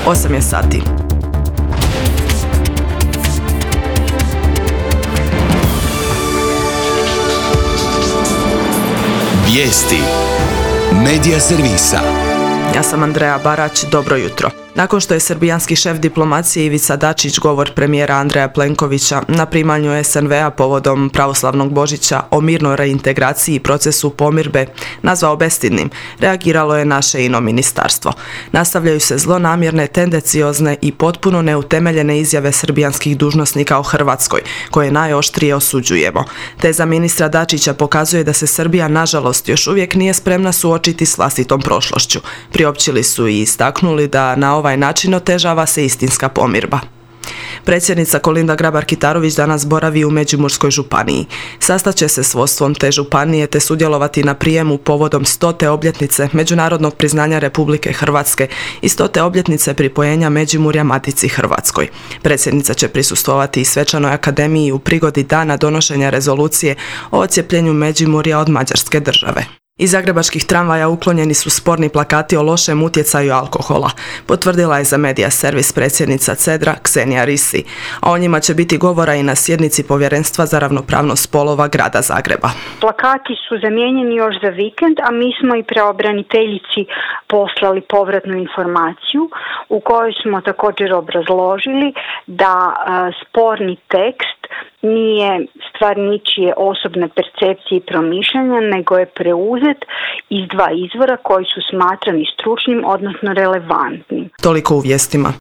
8 je sati. Vijesti Medija servisa. Ja sam Andreja Barać, dobro jutro. Nakon što je srbijanski šef diplomacije Ivica Dačić govor premijera Andreja Plenkovića na primanju SNV-a povodom pravoslavnog Božića o mirnoj reintegraciji i procesu pomirbe nazvao bestidnim, reagiralo je naše ino ministarstvo. Nastavljaju se zlonamjerne, tendenciozne i potpuno neutemeljene izjave srbijanskih dužnosnika o Hrvatskoj, koje najoštrije osuđujemo. Teza ministra Dačića pokazuje da se Srbija, nažalost, još uvijek nije spremna suočiti s vlastitom prošlošću. Priopćili su i istaknuli da na ovaj način otežava se istinska pomirba. Predsjednica Kolinda Grabar-Kitarović danas boravi u Međimurskoj županiji. Sastaće se s vodstvom te županije te sudjelovati na prijemu povodom 100. obljetnice međunarodnog priznanja Republike Hrvatske i 100. obljetnice pripojenja Međimurja Matici Hrvatskoj. Predsjednica će prisustvovati i svečanoj akademiji u prigodi dana donošenja rezolucije o odcijepljenju Međimurja od Mađarske države. Iz zagrebačkih tramvaja uklonjeni su sporni plakati o lošem utjecaju alkohola, potvrdila je za Medija servis predsjednica CEDRA Ksenija Risi, a o njima će biti govora i na sjednici Povjerenstva za ravnopravnost spolova grada Zagreba. Plakati su zamijenjeni još za vikend, a mi smo i pravobraniteljici poslali povratnu informaciju u kojoj smo također obrazložili da sporni tekst nije stvar ničije osobne percepcije i promišljanja, nego je preuzet iz dva izvora koji su smatrani stručnim, odnosno relevantnim. Toliko u vijestima.